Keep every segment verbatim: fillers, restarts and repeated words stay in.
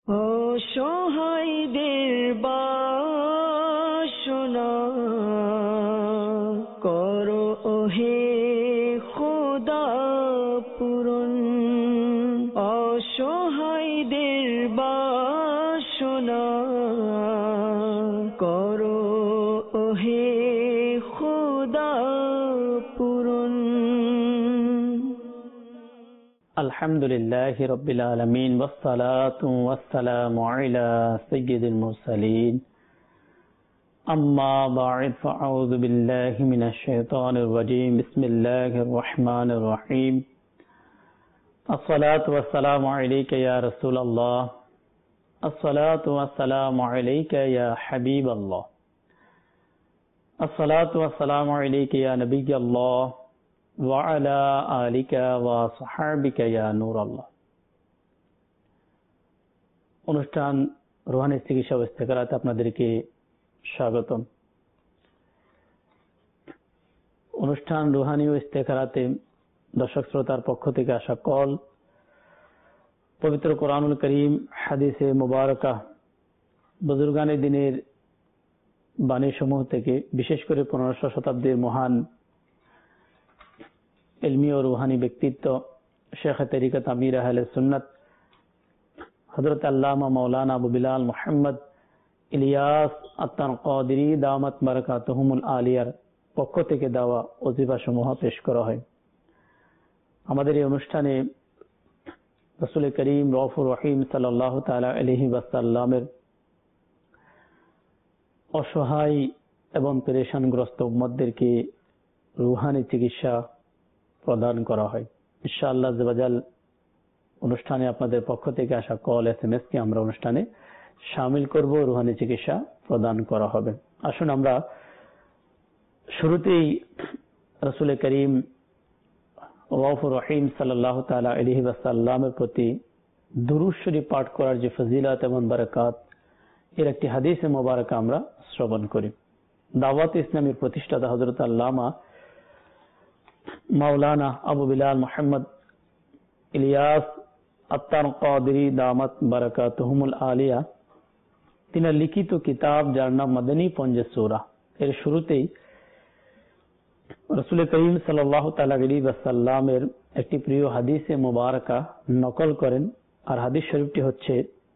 অসহায়দের বাসনা করো ওহে খোদা পূরণ। অসহায়দের বাসনা করো ওহে খোদা পূরণ। আলহামদুলিল্লাহি রাব্বিল আলামিন ওয়াসসালাতু ওয়াসসালামু আলা সাইয়্যিদিল মুরসালিন আম্মা বা'দ ফাআউযু বিল্লাহি মিনাশ শাইতানির রাজীম বিসমিল্লাহির রাহমানির রহিম আসসালাতু ওয়াসসালামু আলাইকা ইয়া রাসূলুল্লাহ আসসালাতু ওয়াসসালামু আলাইকা ইয়া হাবিবাল্লাহ আসসালাতু ওয়াসসালামু আলাইকা ইয়া নাবিয়াল্লাহ ওয়া আলা আলিকা ওয়া সাহবিকা ইয়া নূরাল্লাহ। অনুষ্ঠান রুহানি চিকিৎসা ও ইস্তেখারাতে আপনাদেরকে স্বাগতম। অনুষ্ঠান রুহানি ও ইস্তেখারাতে দর্শক শ্রোতার পক্ষ থেকে আসা কল পবিত্র কোরআনুল করিম, হাদিসে মুবারকা, বুজুর্গানে দিনের বাণী সমূহ থেকে, বিশেষ করে পনেরোশো শতাব্দীর মহান ইলমি ও রুহানি ব্যক্তিত্ব শেখ তরিকত আমির আহলে সুন্নাত হযরত আল্লামা মাওলানা আবু বিলাল মুহাম্মদ ইলিয়াস আত-তানকাদিরি দামাত বারাকাতুহুমুল আলিয়ার পক্ষ থেকে দেওয়া ওজিফা সমূহ পেশ করা হয়। আমাদের এই অনুষ্ঠানে রাসূল করিম রউফুর রহিম সাল্লাল্লাহু তাআলা আলাইহি ওয়াসাল্লামের অসহায় এবং পেরেশানগ্রস্ত উম্মতদেরকে রুহানি চিকিৎসা প্রদান করা হয়। ইনশাআল্লাহ আযওয়াজাল অনুষ্ঠানে আপনাদের পক্ষ থেকে আসা কল এস এম এস কে আমরা অনুষ্ঠানে শামিল করব, রুহানি চিকিৎসা প্রদান করা হবে। আসুন আমরা শুরুতেই রাসূল করিম রউফুর রহিম সাল্লাল্লাহু তাআলা আলাইহি ওয়াসাল্লামের প্রতি দুরূদ শরীফ পাঠ করার যে ফজিলত এবং বারাকাত, এর একটি হাদিসে মুবারকা আমরা শ্রবণ করি। দাওয়াত ইসলামের প্রতিষ্ঠাতা হযরত আল্লামা মাওলানা আবু বিলাল মুহাম্মদ ইলিয়াস আত-তানকাদিরি দামাত বারাকাতুহুমুল আলিয়া তিনি লিখিত কিতাব যার নাম মাদানী পঞ্জে সূরা, এর শুরুতেই রাসূল করিম সাল্লাল্লাহু তাআলা আলাইহি ওয়াসাল্লামের একটি প্রিয় হাদিসে মুবারকা নকল করেন। আর হাদিস শরীফটি হচ্ছে,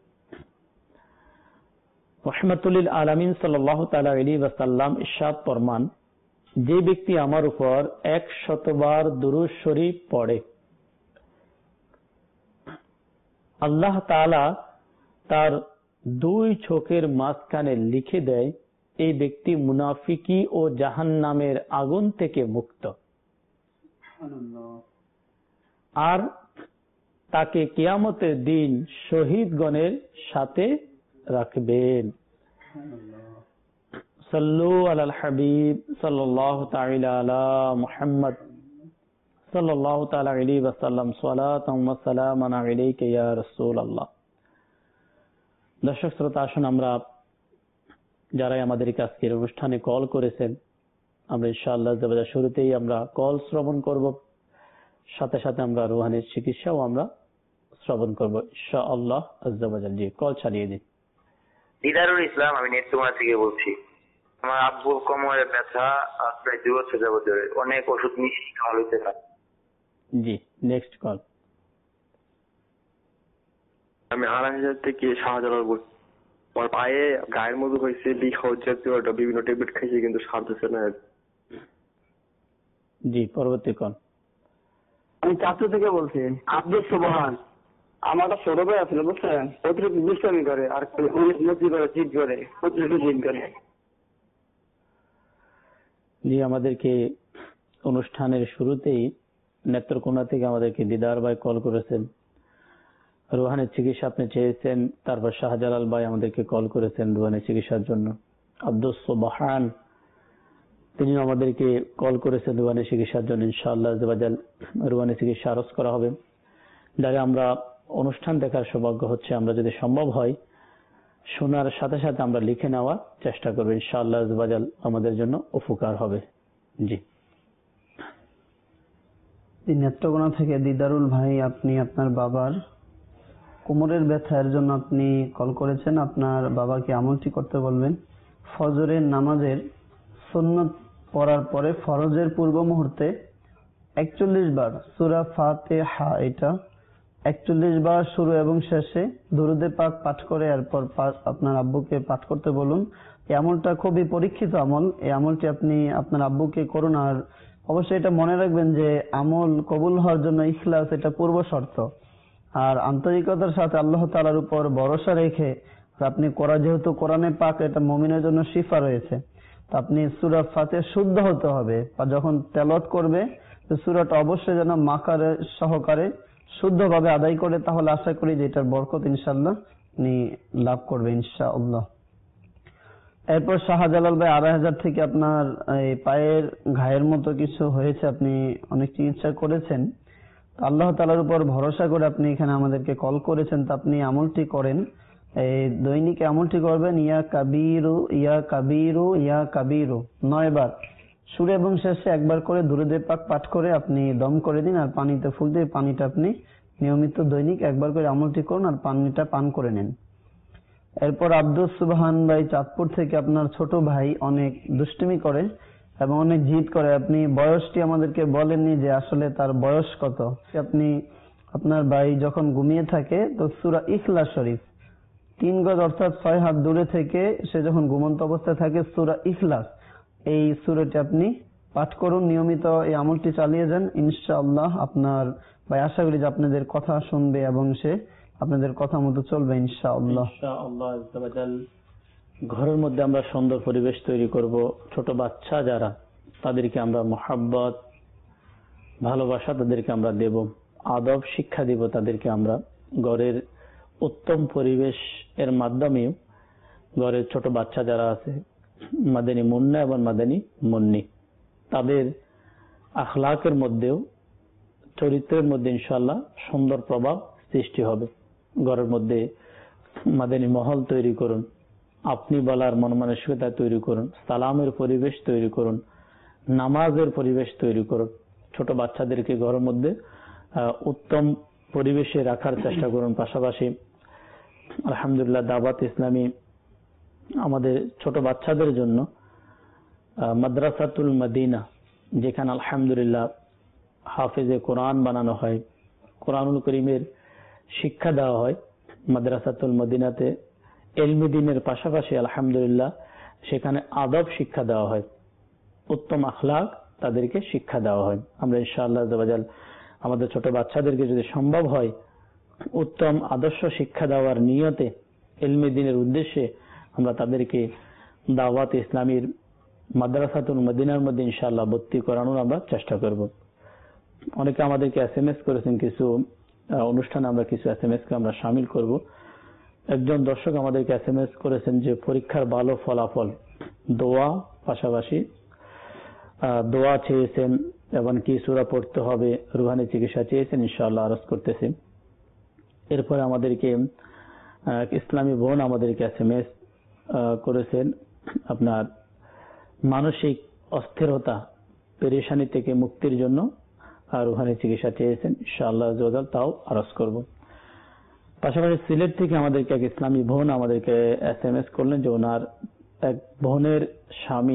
রাহমাতুল লিল আলামিন সাল্লাল্লাহু তাআলা আলাইহি ওয়াসাল্লাম ইরশাদ ফরমান, যে ব্যক্তি আমার উপর এক শতবার দুরূদ শরীফ পড়ে, আল্লাহ তাআলা তার দুই চোখের মাঝখানে লিখে দেয় এই ব্যক্তি মুনাফিকি ও জাহান্নামের আগুন থেকে মুক্ত, আর তাকে কিয়ামতের দিন শহীদগণের সাথে রাখবেন। সাল্লু আলাল হাবিব সাল্লাল্লাহু তাআলা আলা মুহাম্মদ সাল্লাল্লাহু তাআলা আলাইহি ওয়াসাল্লাম সালাতাম ওয়া সালামান আলাইকা ইয়া রাসূলুল্লাহ। দর্শক শ্রোতা, আসুন আমরা যারা আমাদের আজকের অনুষ্ঠানে কল করেছেন, আমরা ইনশাআল্লাহ আযওয়াজাল শুরুতেই আমরা কল শ্রবণ করব, সাথে সাথে আমরা রুহানি চিকিৎসাও আমরা শ্রবণ করব ইনশাআল্লাহ আযওয়াজাল। জি, কল চালিয়ে দিন। দিদারুল ইসলাম, আমি নেত্রকোনা থেকে বলছি। আমার আব্বুর কোমরে ব্যথা প্রায় দুই বছর যাবত, অনেক ওষুধ মিষ্টি খাওয়া হইতে না। জি, নেক্সট কল। আমি আড়াইহাজার থেকে শাহজালাল বলছি। আমার পায়ে গায়ের মধ্যে হয়েছে লিখজ জাতীয় বিভিন্ন ট্যাবলেট খাইছি, কিন্তু সারতেছে না। জি, পরবর্তী কল। আমি চাঁদপুর থেকে বলছি। আব্দুল সুবহান। আমার একটা ছোট ভাই আছে, বুঝছেন, অতিরিক্ত দুষ্টামি করে আর মস্তি করে, জিদ করে, অতিরিক্ত জিদ করে। জি, আমাদেরকে অনুষ্ঠানের শুরুতেই নেত্রকোনা থেকে আমাদেরকে দিদার ভাই কল করেছেন, রুহানি চিকিৎসা আপনি চেয়েছেন। তারপর শাহজালাল ভাই আমাদেরকে কল করেছেন রুহানি চিকিৎসার জন্য। আব্দুল সুবহান তিনি আমাদেরকে কল করেছেন রুহানি চিকিৎসার জন্য। ইনশাআল্লাহ আযওয়াজাল রুহানি চিকিৎসা আরজ করা হবে। যারা আমরা অনুষ্ঠান দেখার সৌভাগ্য হচ্ছে, আমরা যদি সম্ভব হয় শোনার সাথে সাথে আমরা লিখে নেওয়ার চেষ্টা করব, ইনশাআল্লাহ আযওয়াজাল আমাদের জন্য উপকার হবে। জি, নেত্রকোনা থেকে দিদারুল ভাই, আপনি আপনার বাবার কোমরের ব্যথার জন্য আপনি কল করেছেন, আপনার বাবাকে আমলটি করতে বলবেন। ফজরের নামাজের সুন্নত পড়ার পরে ফরজের পূর্ব মুহূর্তে একচল্লিশ বার সূরা ফাতিহা, এটা একচল্লিশ বার শুরু এবং শেষে দুরূদে পাক পাঠ করে এরপর আপনার আব্বুকে পাঠ করতে বলুন। এই আমলটা খুবই পরীক্ষিত আমল, এই আমলটি আপনি আপনার আব্বুকে করুন। আর অবশ্যই এটা মনে রাখবেন যে আমল কবুল হওয়ার জন্য ইখলাস এটা পূর্ব শর্ত। আর আন্তরিকতার সাথে আল্লাহ তাআলার উপর ভরসা রেখে আপনি করা, যেহেতু কোরআনে পাক এটা মুমিনের জন্য শিফা রয়েছে, তো আপনি সূরা ফাতিহা শুদ্ধ হতে হবে, আর যখন তেলাওয়াত করবে তো সূরাটা অবশ্যই যেন মাকারে সহকারে শুদ্ধভাবে আদায় করে, তাহলে আশা করি যে এটার বরকত ইনশাআল্লাহ আপনি লাভ করবে ইনশাআল্লাহ। এরপর শাহজালাল ভাই আড়াই হাজার থেকে আপনার এই পায়ের ঘায়ের মতো কিছু হয়েছে, আপনি অনেক চিকিৎসা করেছেন, আল্লাহ তাআলার উপর ভরসা করে আপনি এখানে আমাদেরকে কল করেছেন। তো আপনি আমলটি করেন, এই দৈনিক আমলটি করবেন, ইয়া কাবীরু ইয়া কাবীরু ইয়া কাবীরু নয় বার, শুরু এবং শেষে একবার করে দুরূদে পাক পাঠ করে আপনি দম করে দিন, আর পানিতে ফুল দিয়ে পানিটা আপনি নিয়মিত দৈনিক একবার করে আমলটি করুন আর পানিটা পান করে নেন। এরপর আব্দুল সুবহান ভাই চাঁদপুর থেকে, আপনার ছোট ভাই অনেক দুষ্টুমি করে এবং অনেক জিদ করে, আপনি বয়সটি আমাদেরকে বলেননি যে আসলে তার বয়স কত। আপনি আপনার ভাই যখন ঘুমিয়ে থাকে তো সূরা ইখলাস শরীফ তিন গজ অর্থাৎ ছয় হাত দূরে থেকে সে যখন ঘুমন্ত অবস্থায় থাকে সূরা ইখলাস এই সূরাটি আপনি পাঠ করুন, নিয়মিত এই আমলটি চালিয়ে যান, ইনশাআল্লাহ আপনার ভাই আশা করি যে আপনাদের কথা শুনবে এবং সে আপনাদের কথা মতো চলবে ইনশাআল্লাহ। ঘরের মধ্যে আমরা সুন্দর পরিবেশ তৈরি করব, ছোট বাচ্চা যারা তাদেরকে আমরা মোহাব্বত ভালোবাসা তাদেরকে আমরা দেব, আদব শিক্ষা দিব তাদেরকে আমরা। ঘরের উত্তম পরিবেশ এর মাধ্যমে ঘরের ছোট বাচ্চা যারা আছে মাদানী মুন্না এবং মাদানী মুন্নি, তাদের আখলাকের মধ্যেও চরিত্রের মধ্যে ইনশাআল্লাহ সুন্দর প্রভাব সৃষ্টি হবে। ঘরের মধ্যে মাদানী মহল তৈরি করুন, আপনি বলার মন মানসিকতা তৈরি করুন, সালামের পরিবেশ তৈরি করুন, নামাজের পরিবেশ তৈরি করুন। ছোট বাচ্চাদেরকে ঘরের মধ্যে উত্তম পরিবেশে রাখার চেষ্টা করুন। পাশাপাশি আলহামদুলিল্লাহ দাওয়াত ইসলামী আমাদের ছোট বাচ্চাদের জন্য মাদ্রাসাতুল মদিনা, যেখানে আলহামদুলিল্লাহ হাফেজে কোরআন বানানো হয়, কোরআনুল করিমের শিক্ষা দেওয়া হয়। মাদ্রাসাতুল মদিনাতে ইলমে দ্বীনের পাশাপাশি আলহামদুলিল্লাহ সেখানে আদব শিক্ষা দেওয়া হয়, উত্তম আখলাক তাদেরকে শিক্ষা দেওয়া হয়। আমরা ইনশাআল্লাহ আযাওয়াজাল আমাদের ছোট বাচ্চাদেরকে যদি সম্ভব হয় উত্তম আদর্শ শিক্ষা দেওয়ার নিয়তে ইলমে দ্বীনের উদ্দেশ্যে আমরা তাদেরকে দাওয়াত ইসলামীর মাদ্রাসাতুল মদিনার মধ্যে ইনশাআল্লাহ ভর্তি করানোর আমরা চেষ্টা করব। অনেকে আমাদেরকে এস এম এস করেছেন, কিছু অনুষ্ঠানে আমরা কিছু এস এম এস কে আমরা শামিল করব। একজন দর্শক আমাদেরকে এস এম এস করেছেন যে পরীক্ষার ভালো ফলাফল, দোয়া, পাশাপাশি দোয়া চেয়েছেন এবং কি সূরা পড়তে হবে, রুহানি চিকিৎসা চেয়েছেন, ইনশাআল্লাহ আরজ করতেছি। এরপরে আমাদেরকে ইসলামী বোন আমাদেরকে এস এম এস করেছেন আপনার মানসিক অস্থিরতা পেরেশানি থেকে মুক্তির জন্য রুহানি চিকিৎসা চেয়েছেন, ইনশাআল্লাহ আযাওয়াজাল তাও আরজ করব। পাশাপাশি সিলেট থেকে আমাদেরকে এক ইসলামী বোন আমাদেরকে এস এম এস করলেন যে ওনার এক বোনের স্বামী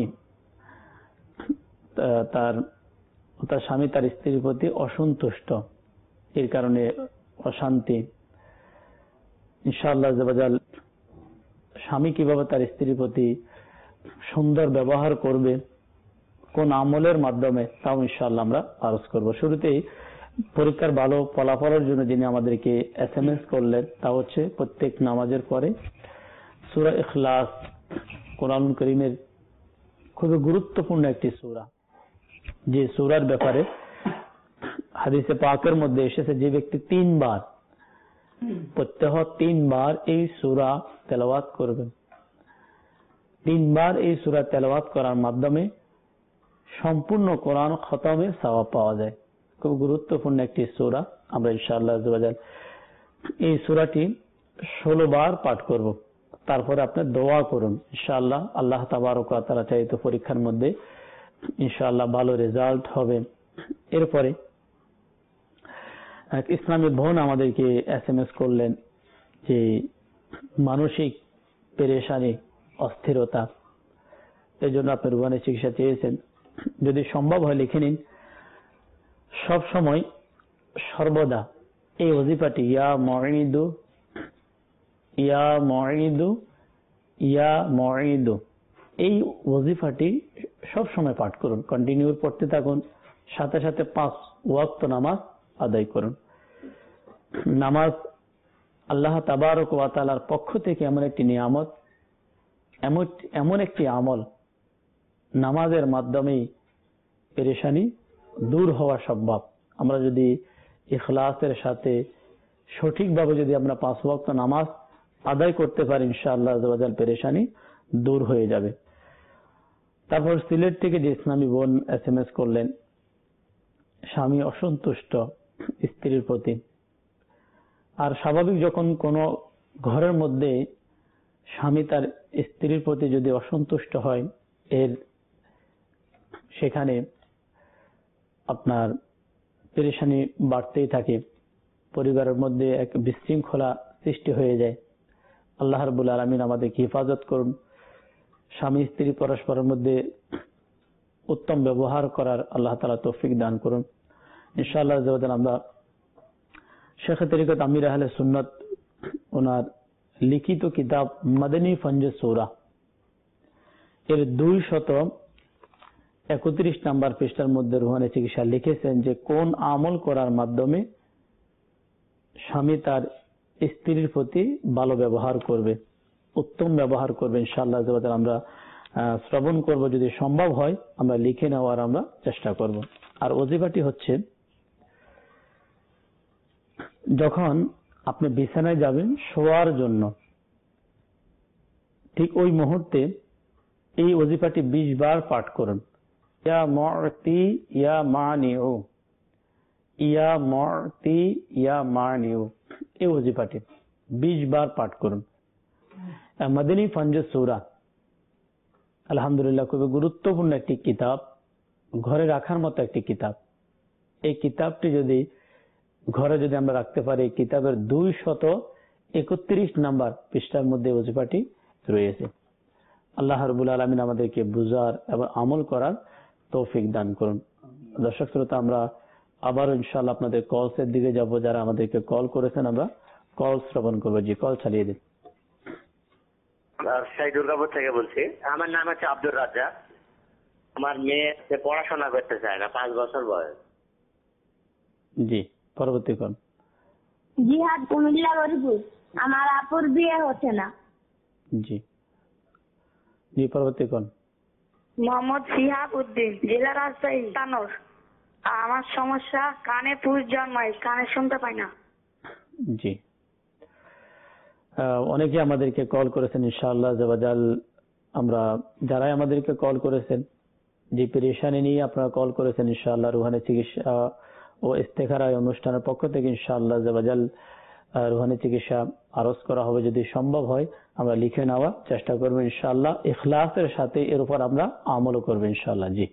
তার তার স্বামী তার স্ত্রীর প্রতি অসন্তুষ্ট, এর কারণে অশান্তি। ইনশাআল্লাহ আযাওয়াজাল স্বামী কিভাবে তার স্ত্রীর প্রতি সুন্দর ব্যবহার করবে, কোন আমলের মাধ্যমে, তাও ইনশাআল্লাহ আমরা আরজ করব। শুরুতেই পরীক্ষার ভালো ফলাফলের জন্য যিনি আমাদেরকে এস এম এস করলেন তা হচ্ছে প্রত্যেক নামাজের পরে সূরা ইখলাস, কোরআনুল কারীমের খুবই গুরুত্বপূর্ণ একটি সূরা, যে সূরার ব্যাপারে হাদিসে পাকের মধ্যে এসেছে যে ব্যক্তি তিনবার প্রত্যহ তিনবার এই সূরা তেলাওয়াত করবেন, তিনবার এই সূরা তেলাওয়াত করার মাধ্যমে সম্পূর্ণ কোরআন খতমের সওয়াব পাওয়া যায়। খুব গুরুত্বপূর্ণ একটি সূরা। আমরা ইনশাআল্লাহ আযাওয়াজাল এই সূরাটি ষোলো বার পাঠ করব, তারপরে আপনি দোয়া করুন। ইনশাআল্লাহ আল্লাহ তাবারক ওয়া তাআলা চাইতো পরীক্ষার মধ্যে ইনশাআল্লাহ ভালো রেজাল্ট হবে। এরপরে এক ইসলামী বোন আমাদেরকে এস এম এস করলেন যে মানসিক পেরেশানি, অস্থিরতা, এই জন্য আপনি রুহানি চিকিৎসা চেয়েছেন। যদি সম্ভব হয় লিখে নিন। সব সময় সর্বদা এই ওজিফাটি ইয়া মুঈদু ইয়া মুঈদু ইয়া মুঈদু, এই ওজিফাটি সব সময় পাঠ করুন, কন্টিনিউ পড়তে থাকুন, সাথে সাথে পাঁচ ওয়াক্ত নামাজ আদায় করুন। নামাজ আল্লাহ তাবারক ওয়া তাআলার পক্ষ থেকে এমন একটি নিয়ামত, এমন একটি আমল, নামাজের মাধ্যমেই পেরেশানি দূর হওয়া সম্ভব। আমরা যদি ইখলাসের সাথে সঠিকভাবে যদি আমরা পাঁচ ওয়াক্ত নামাজ আদায় করতে পারি, ইনশাআল্লাহ আযজা ওয়া জাল পেরেশানি দূর হয়ে যাবে। তারপর সিলেট থেকে যে ইসলামী বোন এস এম এস করলেন, স্বামী অসন্তুষ্ট স্ত্রীর প্রতি। আর স্বাভাবিক যখন কোনো ঘরের মধ্যে স্বামী তার স্ত্রীর প্রতি যদি অসন্তুষ্ট হয়, এর সেখানে আপনার পেরেশানি বাড়তেই থাকে, পরিবারের মধ্যে এক বিশৃঙ্খলা সৃষ্টি হয়ে যায়। আল্লাহ রাব্বুল আলামিন আমাদেরকে হেফাজত করুন। স্বামী স্ত্রী পরস্পরের মধ্যে উত্তম ব্যবহার করার আল্লাহ তাআলা তৌফিক দান করুন। ইনশাআল্লাহ আমরা শেখ তরিকত আমির আহলে সুন্নাত ওনার লিখিত কিতাব মাদানী ফঞ্জে সূরা এর দুই শত একত্রিশ নাম্বার পৃষ্ঠার মধ্যে রুহানি চিকিৎসা লিখেছেন যে কোন আমল করার মাধ্যমে স্বামী তার স্ত্রীর প্রতি ভালো ব্যবহার করবে, উত্তম ব্যবহার করবে। ইনশাআল্লাহ আমরা শ্রবণ করব, যদি সম্ভব হয় আমরা লিখে নেওয়ার আমরা চেষ্টা করব। আর ওজিফাটি হচ্ছে, যখন আপনি বিছানায় যাবেন শোয়ার জন্য, ঠিক ওই মুহূর্তে এই ওজিফাটি বিশ বার পাঠ করুন। ইয়া মু'তি ইয়া মানিউ, ইয়া মু'তি ইয়া মানিউ, এই ওজিফাটি বিশ বার পাঠ করুন। মাদানী ফঞ্জে সূরা আলহামদুলিল্লাহ খুবই গুরুত্বপূর্ণ একটি কিতাব, ঘরে রাখার মতো একটি কিতাব। এই কিতাবটি যদি ঘরে যদি আমরা রাখতে পারি, কিতাবের দুই শত একত্রিশ নাম্বার পৃষ্ঠার মধ্যে ওজিফাটি রয়েছে। আল্লাহ রাব্বুল আলামিন আমাদেরকে বুঝার এবং আমল করার তৌফিক দান করুন। দর্শক শ্রোতা, আমরা আবার ইনশাআল্লাহ আপনাদের কলসের দিকে যাব। যারা আমাদেরকে কল করেছেন আমরা কল শ্রবণ করবো। জি, কল চালিয়ে দিন। রাজশাহী দুর্গাপুর থেকে বলছি। আমার নাম হচ্ছে আব্দুর রাজ্জাক। আমার মেয়ে পড়াশোনা করতে চায় না, পাঁচ বছর বয়স। জি, পরবর্তী কোন? জিহাদ কুমিল্লা গরিপুর। আমার আপুর বিয়ে হচ্ছে না। জি জি, পরবর্তী কোন? মোহাম্মদ শিহাব উদ্দিন, জেলা রাজশাহী তানোর। আমার সমস্যা কানে পুষ জন্মায়, কানে শুনতে পাই না। জি, অনেকে আমাদেরকে কল করেছেন। ইনশাআল্লাহ জাওয়াজাল আমরা যারাই আমাদেরকে কল করেছেন, যে পেরেশানি নিয়ে আপনারা কল করেছেন, ইনশাআল্লাহ রুহানি চিকিৎসা ও ইস্তেখারা অনুষ্ঠানের পক্ষ থেকে ইনশাআল্লাহ জাওয়াজাল রুহানি চিকিৎসা আরজ করা হবে। যদি সম্ভব হয় আমরা লিখে নেওয়ার চেষ্টা করবো ইনশাআল্লাহ, ইখলাসের সাথে এর উপর আমরা আমলও করবো ইনশাআল্লাহ। জি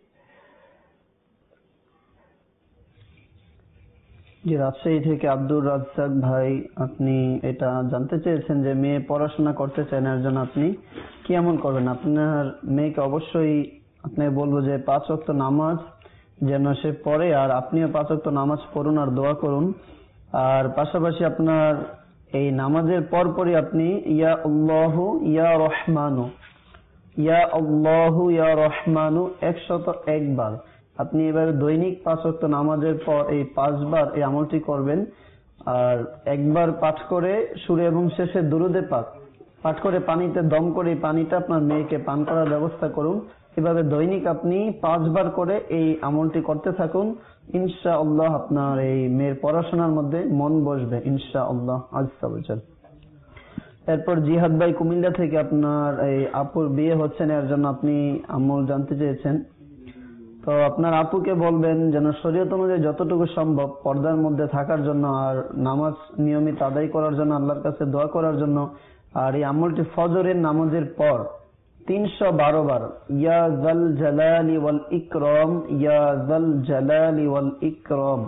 জি, রাজশাহী থেকে আব্দুর রাজ্জাক ভাই, আপনি এটা জানতে চেয়েছেন যে মেয়ে পড়াশোনা করতে চায় না, এর জন্য আপনি কি এমন করবেন? আপনার মেয়েকে অবশ্যই আপনি বলবো যে পাঁচ ওয়াক্ত নামাজ যেন সে পড়ে, আর আপনিও পাঁচ ওয়াক্ত নামাজ পড়ুন আর দোয়া করুন। আর পাশাপাশি আপনার এই নামাজের পরপরই আপনি ইয়া আল্লাহু ইয়া রহমানু, ইয়া আল্লাহু ইয়া রহমানু একশত একবার আপনি এবার দৈনিক পাঁচ ওয়াক্ত নামাজের পর এই পাঁচবার এই আমলটি করবেন। আর একবার পাঠ করে শুরু এবং শেষে দুরুদে পাক পাঠ করে পানিতে দম করে এই পানিটা আপনার মেয়েকে পান করার ব্যবস্থা করুন। এভাবে দৈনিক আপনি পাঁচবার করে এই আমলটি করতে থাকুন। ইনশাআল্লাহ আপনার এই মেয়ের পড়াশোনার মধ্যে মন বসবে ইনশাআল্লাহ আজ্জা ওয়া জাল। এরপর জিহাদ ভাই কুমিল্লা থেকে, আপনার এই আপুর বিয়ে হচ্ছে না, এর জন্য আপনি আমল জানতে চেয়েছেন। তো আপনার আপুকে বলবেন যেন শরীয়ত অনুযায়ী যতটুকু সম্ভব পর্দার মধ্যে থাকার জন্য, আর নামাজ নিয়মিত আদায় করার জন্য, আল্লাহর কাছে দোয়া করার জন্য। আর এই আমলটি ফজরের নামাজের পর তিনশো বারো বার ইয়া যাল জালালি ওয়াল ইকরাম, ইয়া যাল জালালি ওয়াল ইকরাম,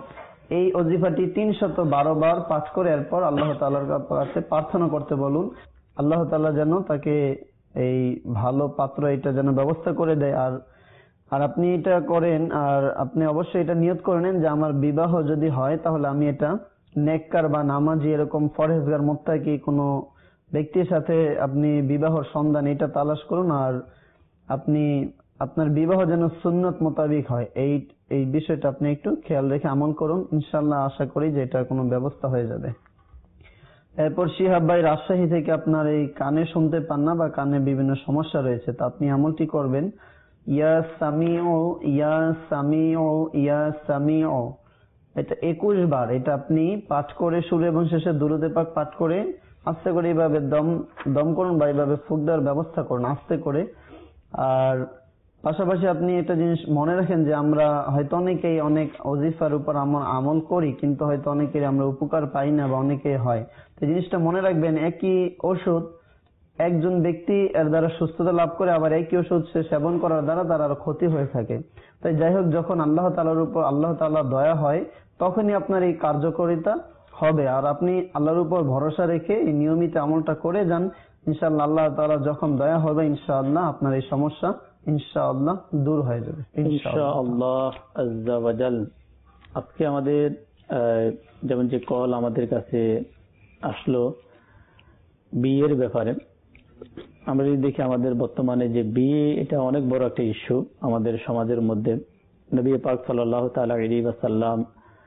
এই ওজিফাটি তিনশত বারো বার পাঠ করে এরপর আল্লাহ তাআলার কাছে প্রার্থনা করতে বলুন, আল্লাহ তাআলা যেন তাকে এই ভালো পাত্র এটা যেন ব্যবস্থা করে দেয়। আর আর আপনি এটা করেন, আর আপনি অবশ্যই এটা নিয়ত করে নেন যে আমার বিবাহ যদি হয় তাহলে আমি এটা নেককার বা নামাজি এরকম ফরহেজগার মুত্তাকি কোনো ব্যক্তির সাথে আপনি বিবাহর সন্ধান এটা তালাশ করুন। আর আপনি আপনার বিবাহ যেন সুন্নত মোতাবিক হয়, এই এই বিষয়টা আপনি একটু খেয়াল রেখে আমল করুন। ইনশাআল্লাহ আশা করি যে এটার কোনো ব্যবস্থা হয়ে যাবে। এরপর শিহাব ভাই রাজশাহী থেকে আপনার এই কানে শুনতে পান না বা কানে বিভিন্ন সমস্যা রয়েছে, তা আপনি আমলটি করবেন ইয়া সামিউ ইয়া সামিউ ইয়া সামিউ, এটা একুশ বার এটা আপনি পাঠ করে শুরু এবং শেষে দুরূদে পাক পাঠ করে আস্তে করে এইভাবে দম দম করুন বা এইভাবে ফুক দেওয়ার ব্যবস্থা করুন আস্তে করে। আর পাশাপাশি আপনি একটা জিনিস মনে রাখেন যে আমরা হয়তো অনেকেই অনেক ওজিফার উপর আমল আমল করি কিন্তু হয়তো অনেকের আমরা উপকার পাই না বা অনেকে হয়, তো জিনিসটা মনে রাখবেন একই ওষুধ একজন ব্যক্তি এর দ্বারা সুস্থতা লাভ করে, আবার একই ওষুধ সে সেবন করার দ্বারা তার আরো ক্ষতি হয়ে থাকে। তাই যাই হোক, যখন আল্লাহ তাআলার উপর আল্লাহ তাআলার দয়া হয় তখনই আপনার এই কার্যকারিতা হবে। আর আপনি আল্লাহর উপর ভরসা রেখে এই নিয়মিত আমলটা করে যান, ইনশাআল্লাহ আল্লাহ তাআলা যখন দয়া হবে ইনশাআল্লাহ আপনার এই সমস্যা ইনশাআল্লাহ দূর হয়ে যাবে ইনশাআল্লাহ আজ্জা ওয়া জাল। আজকে আমাদের যেমন যে কল আমাদের কাছে আসলো বিয়ের ব্যাপারে, আমরা যদি দেখি আমাদের বর্তমানে যে বিয়ে এটা অনেক বড় একটা ইস্যু আমাদের সমাজের মধ্যে। নবী পাক সাল্লাল্লাহু তাআলা আলাইহি ওয়াসাল্লাম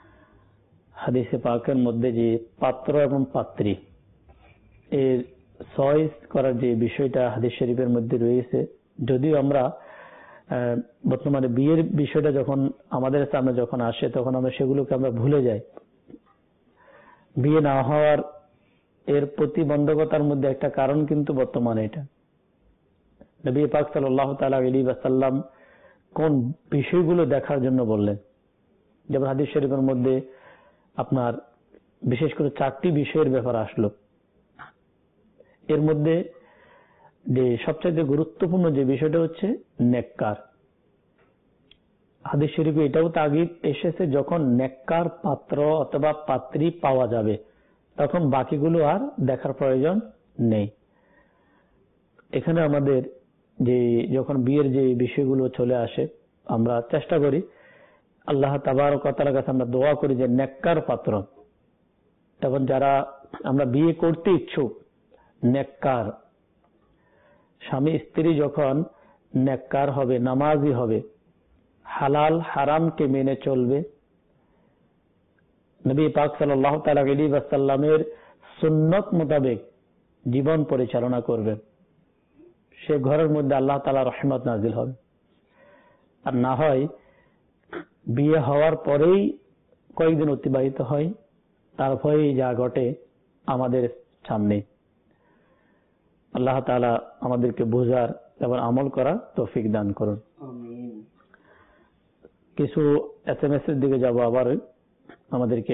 হাদিসে পাকের মধ্যে যে পাত্র এবং পাত্রী এর চয়েস করার যে বিষয়টা হাদিস শরীফের মধ্যে রয়েছে, যদিও আমরা বর্তমানে বিয়ের বিষয়টা যখন আমাদের সামনে যখন আসে তখন আমরা সেগুলোকে আমরা ভুলে যাই। বিয়ে না হওয়ার এর প্রতিবন্ধকতার মধ্যে একটা কারণ কিন্তু বর্তমানে এটা। নবী পাক সাল্লাল্লাহু তাআলা আলাইহি ওয়াসাল্লাম কোন বিষয়গুলো দেখার জন্য বললেন, যেমন হাদিস শরীফের মধ্যে আপনার বিশেষ করে চারটি বিষয়ের ব্যাপার আসলো। এর মধ্যে যে সবচেয়ে গুরুত্বপূর্ণ যে বিষয়টা হচ্ছে নেককার। হাদিস শরীফে এটাও তাগিদ এসেছে যখন নেককার পাত্র অথবা পাত্রী পাওয়া যাবে তখন বাকিগুলো আর দেখার প্রয়োজন নেই। এখানে আমাদের যে যখন বিয়ের যে বিষয়গুলো চলে আসে আমরা চেষ্টা করি আল্লাহ তাবারক ওয়া তাআলার কাছে আমরা দোয়া করি যে নেককার পাত্র, তখন যারা আমরা বিয়ে করতে ইচ্ছুক নেককার স্বামী স্ত্রী যখন নেককার হবে, নামাজি হবে, হালাল হারামকে মেনে চলবে, নবী পাক সাল্লাল্লাহু তাআলা আলাইহি ওয়াসাল্লামের সুন্নত মোতাবেক জীবন পরিচালনা করবে, সে ঘরের মধ্যে আল্লাহ তাআলা রহমত নাজিল হবে। আর না হয় বিয়ে হওয়ার পরেই কয়েকদিন অতিবাহিত হয়, তারপরেই যা ঘটে আমাদের সামনে। আল্লাহ তাআলা আমাদেরকে বোঝার এবং আমল করার তৌফিক দান করুন। কিছু এস এম এস এর দিকে যাব আবার। আমাদেরকে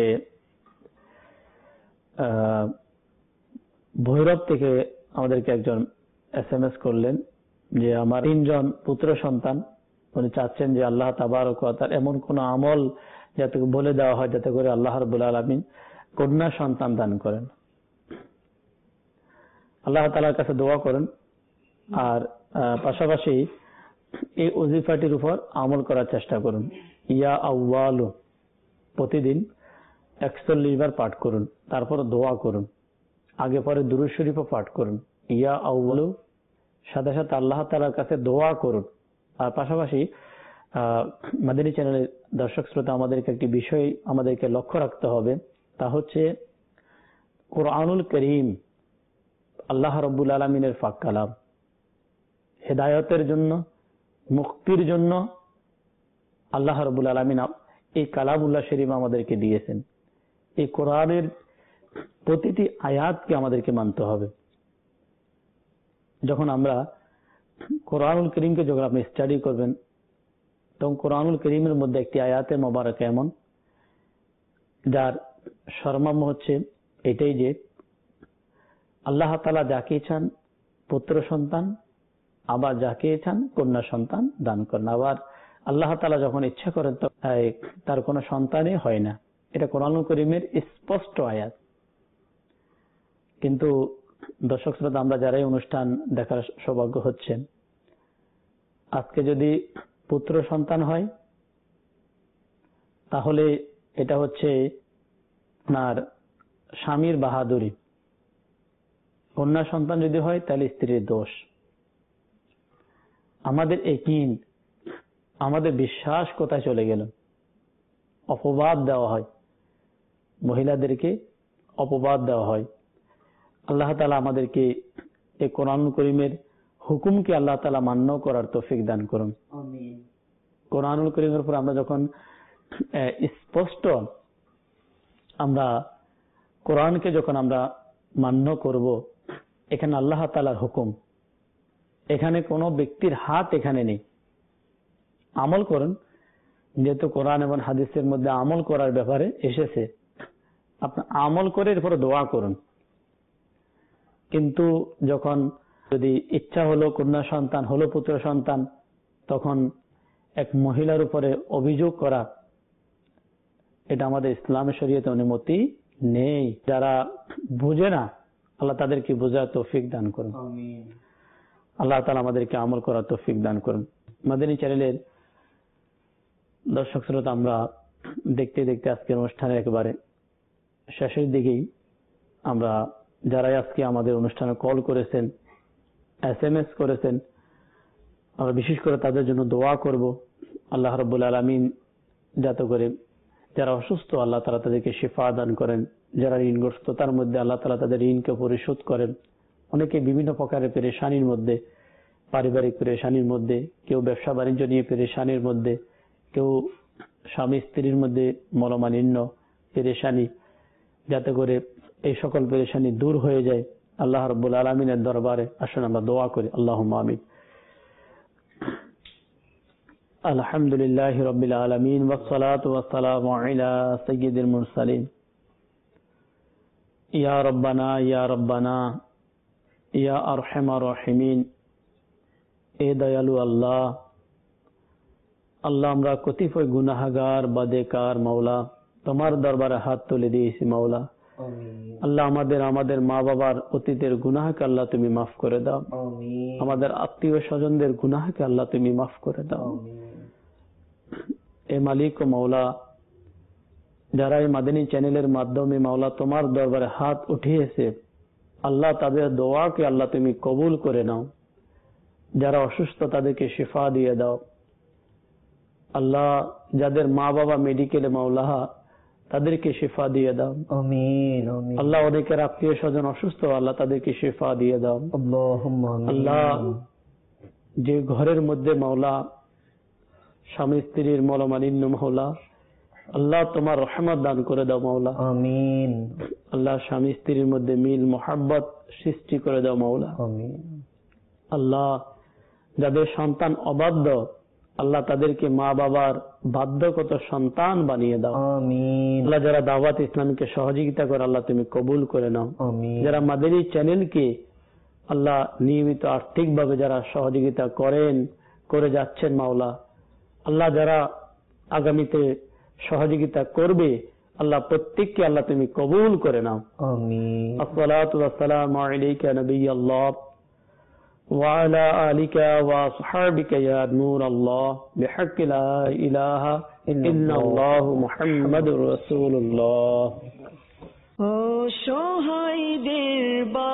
ভৈরব থেকে আমাদেরকে একজন এস এম এস করলেন যে আমার তিনজন পুত্র সন্তান, উনি চাচ্ছেন যে আল্লাহ তাবারক ওয়া তাআলা এমন কোন আমল যাতে বলে দেওয়া হয় যাতে করে আল্লাহ রাব্বুল আলামিন কন্যা সন্তান দান করেন। আল্লাহ তাআলার কাছে দোয়া করেন। আর পাশাপাশি এই ওজিফাটির উপর আমল করার চেষ্টা করুন। ইয়া আউয়ালু প্রতিদিন একচল্লিশ বার পাঠ করুন, তারপর দোয়া করুন, আগে পরে দুরূদ শরীফও পাঠ করুন। ইয়া আউয়ালু সাথে সাথে আল্লাহ তাআলার কাছে দোয়া করুন। আর পাশাপাশি মাদানী চ্যানেলের দর্শক শ্রোতা আমাদেরকে একটি বিষয় আমাদেরকে লক্ষ্য রাখতে হবে, তা হচ্ছে কোরআনুল করিম আল্লাহ রাব্বুল আলামিনের পাক কালাম। হেদায়েতের জন্য, মুক্তির জন্য আল্লাহ রাব্বুল আলামিন এই কালামুল্লাহ শরীফ আমাদেরকে দিয়েছেন। এই কোরআনের প্রতিটি আয়াতকে আমাদেরকে মানতে হবে। যখন আমরা কোরআনুল করিমকে যখন আপনি স্টাডি করবেন তখন কোরআনুল করিমের মধ্যে একটি আয়াতে মোবারক এমন যার সর্মাম্য হচ্ছে এটাই যে আল্লাহ তাআলা যাকে চান পুত্র সন্তান, আবার যাকে চান কন্যা সন্তান দান করেন। আবার আল্লাহ তাআলা যখন ইচ্ছা করেন তো তার কোনো সন্তানই হয় না। এটা কোরআনুল কারীমের স্পষ্ট আয়াত। কিন্তু দর্শক শ্রোতা, আমরা যারা এই অনুষ্ঠান দেখার সৌভাগ্য হচ্ছেন, আজকে যদি পুত্র সন্তান হয় তাহলে এটা হচ্ছে আপনার স্বামীর বাহাদুরি, কন্যা সন্তান যদি হয় তাহলে স্ত্রীর দোষ। আমাদের ইয়াকিন, আমাদের বিশ্বাস কোথায় চলে গেল? অপবাদ দেওয়া হয়, মহিলাদেরকে অপবাদ দেওয়া হয়। আল্লাহ তাআলা আমাদেরকে এই কোরআনুল কারীমের হুকুমকে আল্লাহ তাআলা মান্য করার তৌফিক দান করুন। আমিন। কোরআনুল কারীমের উপর আমরা যখন স্পষ্ট আমরা কোরআনকে যখন আমরা মান্য করব, এখানে আল্লাহ তাআলার হুকুম, এখানে কোনো ব্যক্তির হাত এখানে নেই। আমল করুন, যেহেতু কোরআন এবং হাদিসের মধ্যে আমল করার ব্যাপারে এসেছে, আপনি আমল করে এরপর দোয়া করুন। কিন্তু যখন যদি ইচ্ছা হলো কন্যা সন্তান, হলো পুত্র সন্তান, তখন এক মহিলার উপরে অভিযোগ করা, এটা আমাদের ইসলামের শরীয়তে অনুমতি নেই। যারা বুঝে না, আল্লাহ তাদেরকে বোঝার তৌফিক দান করুন। আল্লাহ তাআলা আমাদেরকে আমল করার তৌফিক দান করুন। মাদানী চ্যানেলের দর্শক শ্রোতা, আমরা দেখতে দেখতে আজকের অনুষ্ঠানের একেবারে শেষের দিকেই আমরা যারাই আজকে আমাদের অনুষ্ঠানে কল করেছেন, এস এম এস করেছেন, আমরা বিশেষ করে তাদের জন্য দোয়া করব। আল্লাহ রাব্বুল আলামিন যাতে করে যারা অসুস্থ, আল্লাহ তাআলা তাদেরকে শিফা দান করেন। যারা ঋণগ্রস্ত, তার মধ্যে আল্লাহ তাআলা তাদের ঋণকে পরিশোধ করেন। অনেকে বিভিন্ন প্রকারের পেরেশানির মধ্যে, পারিবারিক পেরেশানির মধ্যে, কেউ ব্যবসা বাণিজ্য নিয়ে পেরেশানির মধ্যে, কেউ স্বামী স্ত্রীর মধ্যে মনোমালিন্য, পেরেশানি, যাতে করে এই সকল পেরেশানি দূর হয়ে যায়। আল্লাহ রাব্বুল আলামিনের দরবারে আসুন আমরা দোয়া করি। আল্লাহুম্মা আমিন। আলহামদুলিল্লাহি রাব্বিল আলামিন ওয়াসসালাতু ওয়াসসালামু আলা সাইয়্যিদিল মুরসালিন। ইয়া রাব্বানা ইয়া রাব্বানা ইয়া আরহামার রাহিমিন। এ দয়ালু আল্লাহ, আল্লাহ আমরা কতিপয় গুনাহগার বাদেকার মাওলা, তোমার দরবারে হাত তুলে দিয়েছি মাওলা। আল্লাহ আমাদের আমাদের মা বাবার অতীতের গুনাহকে আল্লাহ তুমি মাফ করে দাও। আমাদের আত্মীয় স্বজনদের গুনাহকে আল্লাহ তুমি মাফ করে দাও। এ মালিক ও মাওলা, যারা এই মাদানী চ্যানেলের মাধ্যমে মাওলা তোমার দরবারে হাত উঠিয়েছে, আল্লাহ তাদের দোয়াকে আল্লাহ তুমি কবুল করে নাও। যারা অসুস্থ তাদেরকে শিফা দিয়ে দাও। আল্লাহ যাদের মা বাবা মেডিকেলে মাওলা, তাদেরকে শিফা দিয়ে দাও। আমিন। আল্লাহ অনেকের আত্মীয় স্বজন অসুস্থ, আল্লাহ তাদেরকে শিফা দিয়ে দাও। আল্লাহ যে ঘরের মধ্যে মাওলা স্বামী স্ত্রীর মনোমালিন্য মাওলা, আল্লাহ তোমার রহমত দান করে দাও মাওলা। আমিন। আল্লাহ স্বামী স্ত্রীর মধ্যে মিল মোহাব্বত সৃষ্টি করে দাও মাওলা। আমিন। আল্লাহ যাদের সন্তান অবাধ্য, আল্লাহ তাদেরকে মা বাবার বাধ্যগত সন্তান বানিয়ে দাও। আমিন। আল্লাহ যারা দাওয়াত ইসলামকে সহযোগিতা করে, আল্লাহ তুমি কবুল করে নাও। আমিন। যারা মাদানী চ্যানেলকে আল্লাহ নিয়মিত আর্থিক ভাবে যারা সহযোগিতা করেন, করে যাচ্ছেন মাওলা, আল্লাহ যারা আগামীতে সহযোগিতা করবে, আল্লাহ প্রত্যেককে আল্লাহ তুমি কবুল করে নাও। আমিন। আসসালাতু ওয়াসসালামু আলাইকা নবিয়াল্লাহ وعلى آلك وصحابك يا نور الله بحق لا إله إلا الله محمد رسول الله. ও সহায়দের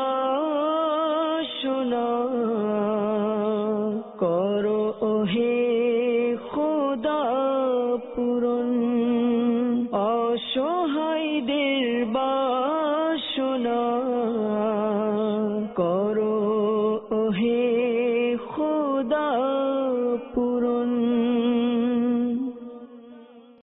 বাসনা করো ওহে খোদা পূরণ। অসহায়দের বাসনা করো ওহে খোদা পূরণ।